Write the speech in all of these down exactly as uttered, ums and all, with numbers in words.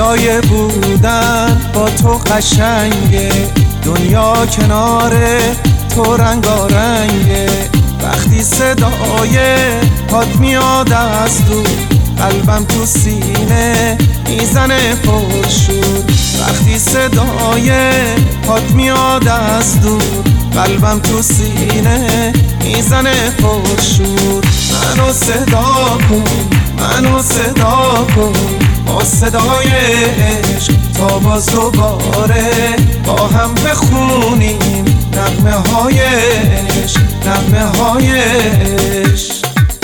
صدای بودن با تو قشنگه، دنیا کنار تو رنگارنگه. وقتی صدای پات میاد از دور، قلبم تو سینه میزنه پرشور. وقتی صدای پات میاد از دور، قلبم تو سینه میزنه پرشور. منو صدا کن، منو صدا کن با صدای عشق، تا باز دوباره با هم بخونیم نغمه های عشق، نغمه های عشق.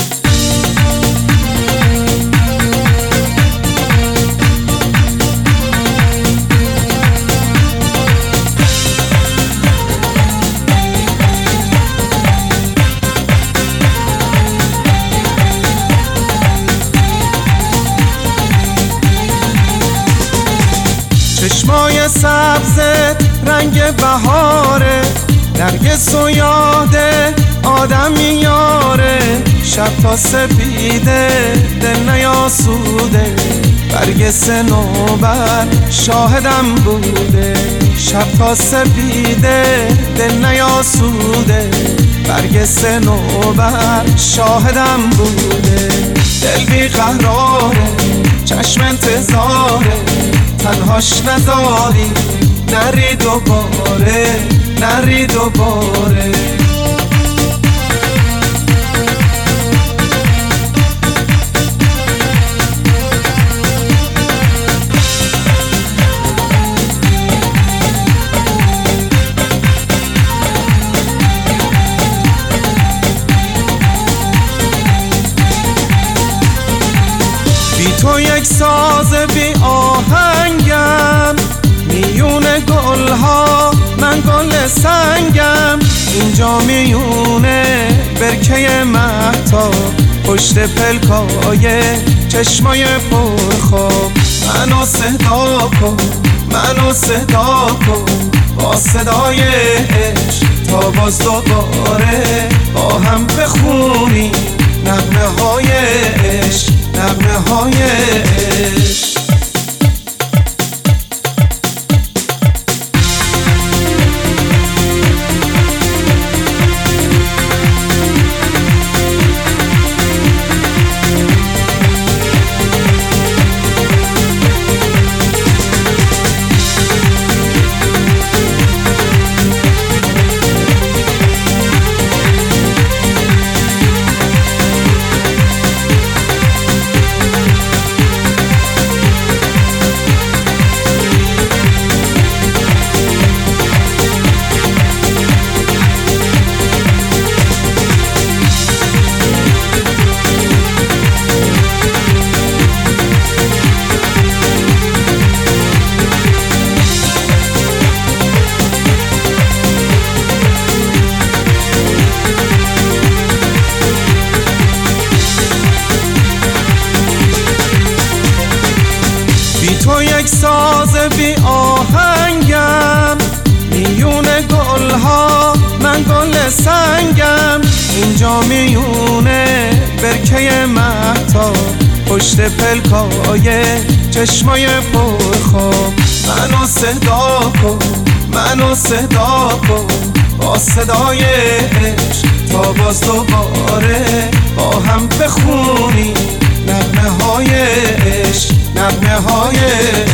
چشمای سبزت رنگ بهاره، نرگس و یاده آدم میاره. شب تا سپیده دل نیاسوده، برگ صنوبر شاهدم بوده. شب تا سپیده دل نیاسوده، برگ صنوبر شاهدم بوده. دل بیقراره، چشم انتظاره، تنهاش نذاری نری دوباره، نری دوباره. بی تو یک ساز بی آهنگم، میون گلها من گل سنگم. اینجا میونه برکه مهتاب، پشت پلکای چشمای پرخواب. منو صدا کن، منو صدا کن با صدای عشق، تا باز دوباره با هم بخونیم نغمه های عشق، نغمه های عشق. تو یک ساز بی آهنگم، میون گلها من گل سنگم. اینجا میونه برکه مهتاب، پشت پلکای چشمای پرخواب. منو صدا کن، منو صدا کن با صدای عشق، تا باز دوباره با هم بخونیم نغمه های عشق، نغمه های